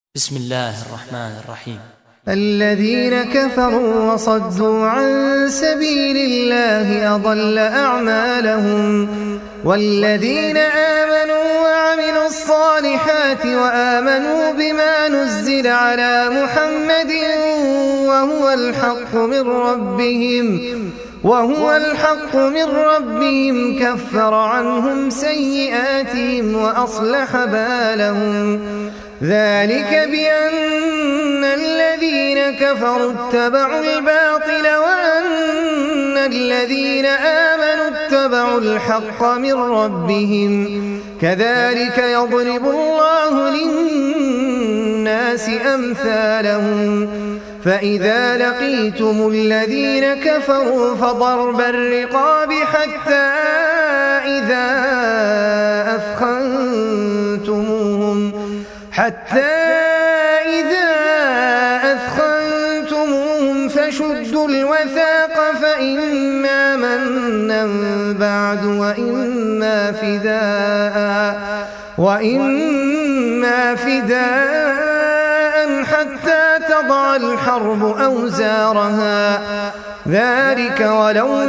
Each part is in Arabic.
بسم الله الرحمن الرحيم. الذين كفروا وصدوا عن سبيل الله أضل أعمالهم والذين آمنوا وعملوا الصالحات وآمنوا بما نزل على محمد وهو الحق من ربهم كفر عنهم سيئاتهم وأصلح بالهم ذلك بأن الذين كفروا اتبعوا الباطل وأن الذين آمنوا اتبعوا الحق من ربهم كذلك يضرب الله للناس أمثالهم فإذا لقيتم الذين كفروا فضرب الرقاب حتى إذا أثخنتموهم فشدوا الوثاق فإما منا بعد وإما فداء حتى تضع الحرب أوزارها ذلك ولو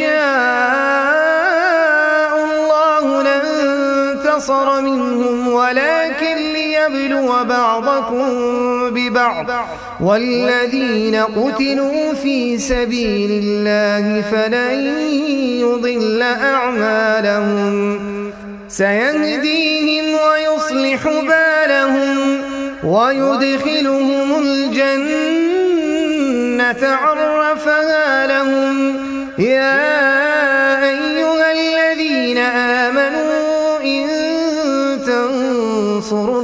يشاء الله لانتصر منهم ولكن ليبلو بعضكم ببعض والذين قتلوا في سبيل الله فلن يضل أعمالهم سيهديهم ويصلح بالهم ويدخلهم الجنة عرفها لهم يا أيها الذين آمنوا إن تنصروا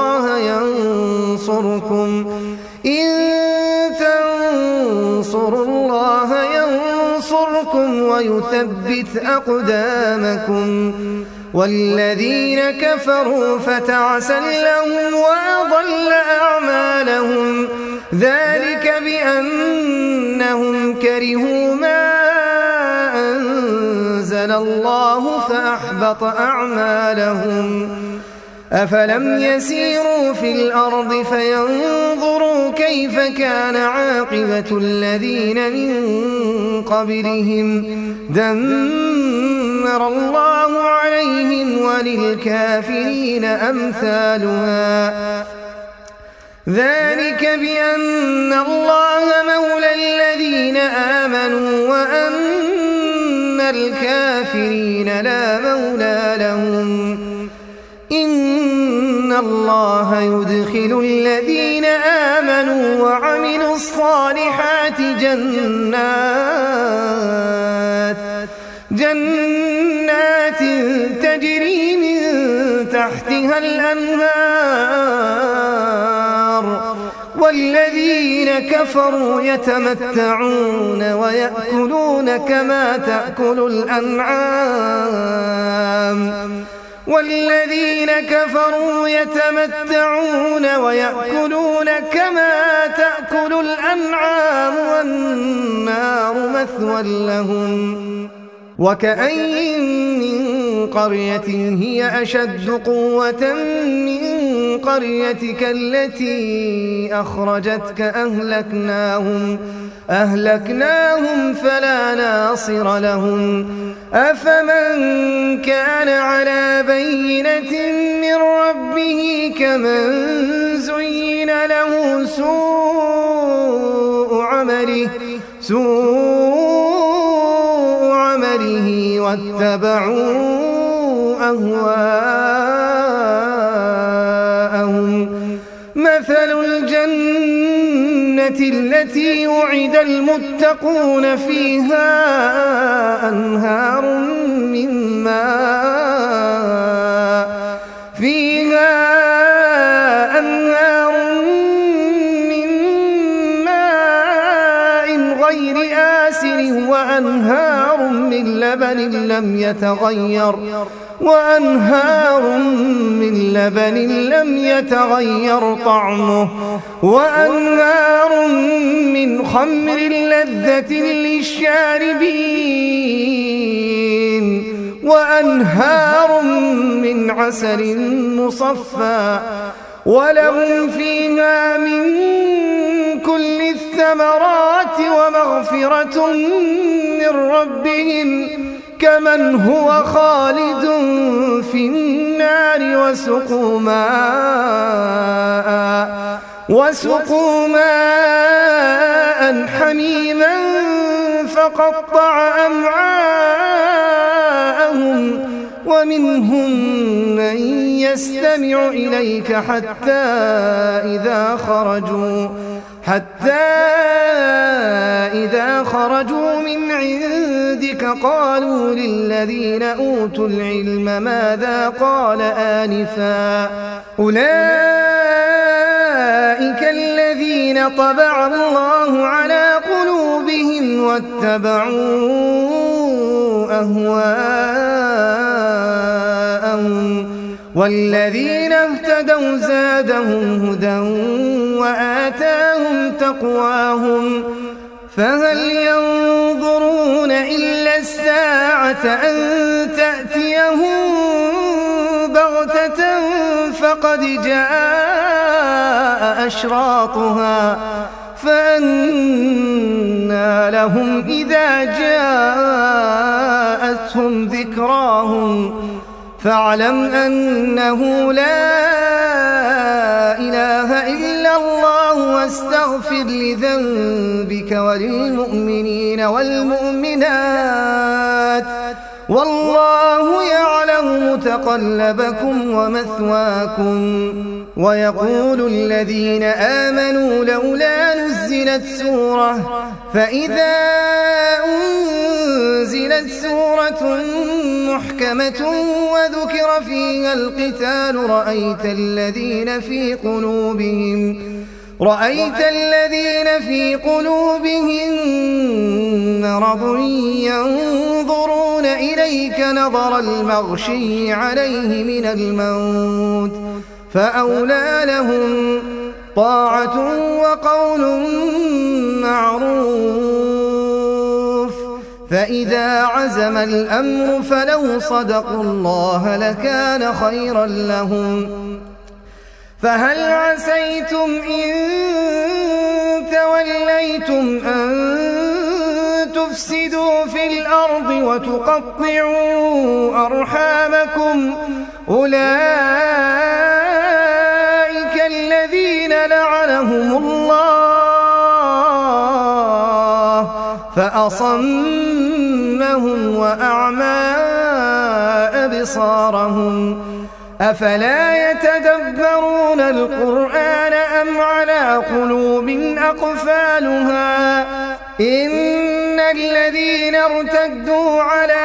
الله ينصركم ويثبت أقدامكم والذين كفروا فتعسا لهم وأضل أعمالهم ذلك بأنهم كرهوا ما أنزل الله فأحبط أعمالهم أفلم يسيروا في الأرض فينظروا كيف كان عاقبة الذين من قبلهم دمر الله عليهم وللكافرين أمثالها ذلك بأن الله مولى الذين آمنوا وأن الكافرين لا مولى لهم إن الله يدخل الذين آمنوا وعملوا الصالحات جنات تجري من تحتها الأنهار والذين كفروا يتمتعون ويأكلون كما تأكل الأنعام والنار مثوى لهم وكأين من قرية هي أشد قوة من قريتك التي أخرجتك أهلكناهم فلا ناصر لهم أفمن كان على بينة من ربه كمن زين له سوء عمله واتبعوا أهواءهم مثل الجنة التي وعد المتقون فيها أنهار من ماء غير آسن وأنهار من لبن لم يتغير طعمه وأنهار من خمر لذة للشاربين وأنهار من عسل مصفى ولهم فيها من كل الثمرات ومغفرة من ربهم كمن هو خالد في النار وسقوا ماء حميما فقطع أمعاءهم ومنهم من يستمع إليك حتى إذا خرجوا من عندك قالوا للذين أوتوا العلم ماذا قال آنفا أولئك الذين طبع الله على قلوبهم واتبعوا أهواءهم والذين اهتدوا زادهم هدى وآتاهم تقواهم فهل ينظرون إلا الساعة أن تأتيهم بغتة فقد جاء أشراطها فأنى لهم إذا جاءتهم ذكراهم فاعلم أنه لا إله إلا الله واستغفر لذنبك وللمؤمنين والمؤمنات والله يعلم متقلبكم ومثواكم ويقول الذين آمنوا لولا نزلت سورة فإذا أنزلت سورة محكمة وذكر فيها القتال رأيت الذين في قلوبهم مرض ينظرون إليك نظر المغشي عليه من الموت فأولى لهم طاعة وقول معروف فإذا عزم الأمر فلو صدقوا الله لكان خيرا لهم فهل عسيتم إن توليتم أن تفسدوا في الأرض وتقطعوا أرحامكم أولئك الذين لعنهم الله فأصمهم وأعمى أبصارهم أفلا يتدبرون القرآن أم على قلوب أقفالها إن الذين ارتدوا على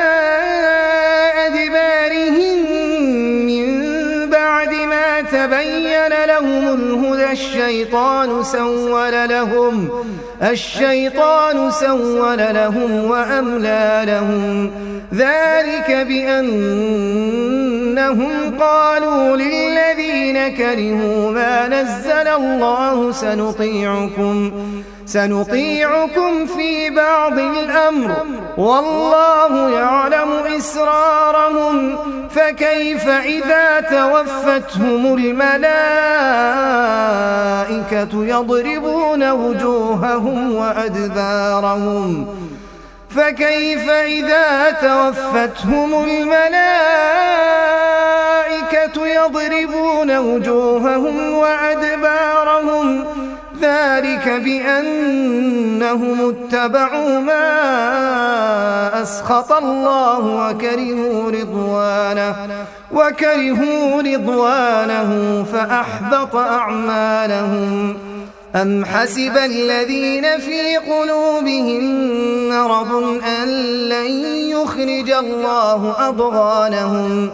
أدبارهم من بعد ما تبين لهم الهدى الشيطان سول لهم وأملى لهم ذلك بأنهم قالوا للذين كرهوا ما نزل الله سنطيعكم في بعض الأمر والله يعلم إسرارهم فكيف إذا توفتهم الملائكة يضربون وجوههم وأدبارهم ذلك بأنهم اتبعوا ما أسخط الله وكرهوا رضوانه فأحبط أعمالهم أم حسب الذين في قلوبهم مرض أن لن يخرج الله أضغانهم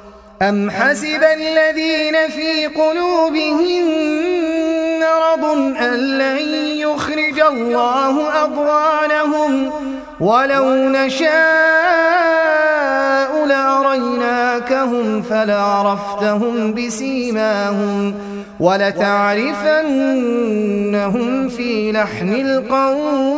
ولو نشاء لأريناكهم فلعرفتهم بسيماهم ولتعرفنهم في لحن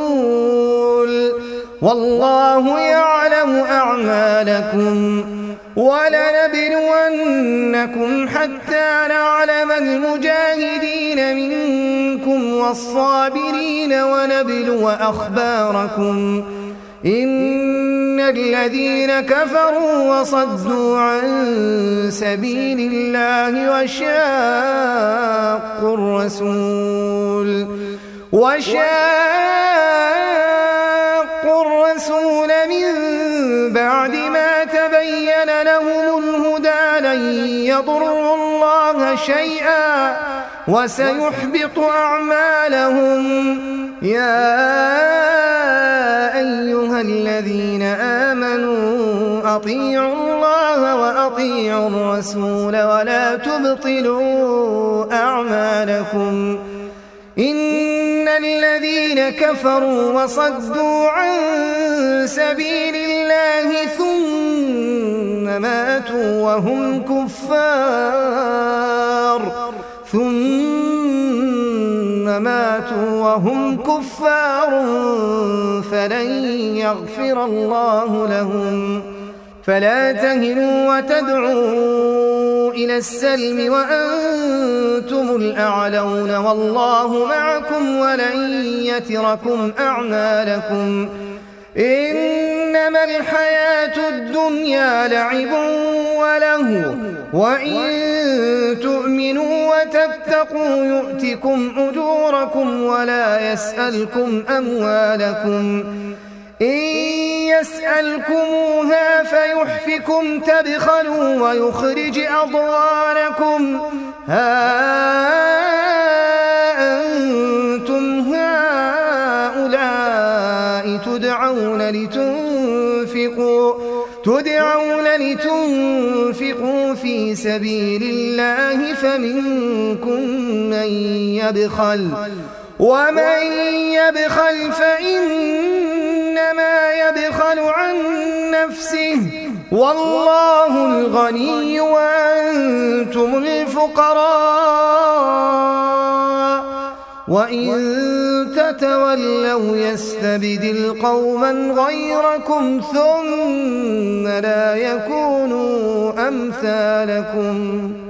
القول والله يعلم أعمالكم ولنبلونكم حتى نعلم المجاهدين منكم والصابرين ونبلو أخباركم إن الذين كفروا وصدوا عن سبيل الله وشاقوا الرسول من بعد ما تبين لهم الهدى لن يضروا الله شيئا وسيحبط أعمالهم. يا أيها الذين آمنوا أطيعوا الله وأطيعوا الرسول ولا تبطلوا أعمالكم إن الذين كفروا وصدوا عن سبيل الله ثم ماتوا وهم كفار فلن يغفر الله لهم. فلا تهنوا وتدعوا إلى السلم وأنتم الأعلون والله معكم ولن يتركم أعمالكم إنما الحياة الدنيا لعب وله وإن تؤمنوا وتتقوا يؤتكم أجوركم ولا يسألكم أموالكم إن يسألكموها فيحفكم تبخلوا ويخرج أضغانكم ها أنتم هؤلاء تدعون لتنفقوا في سبيل الله فمنكم من يبخل ومن يبخل فإنما يبخل عن نفسه والله الغني وأنتم الفقراء وإن تتولوا يستبدل قوما غيركم ثم لا يكونوا أمثالكم.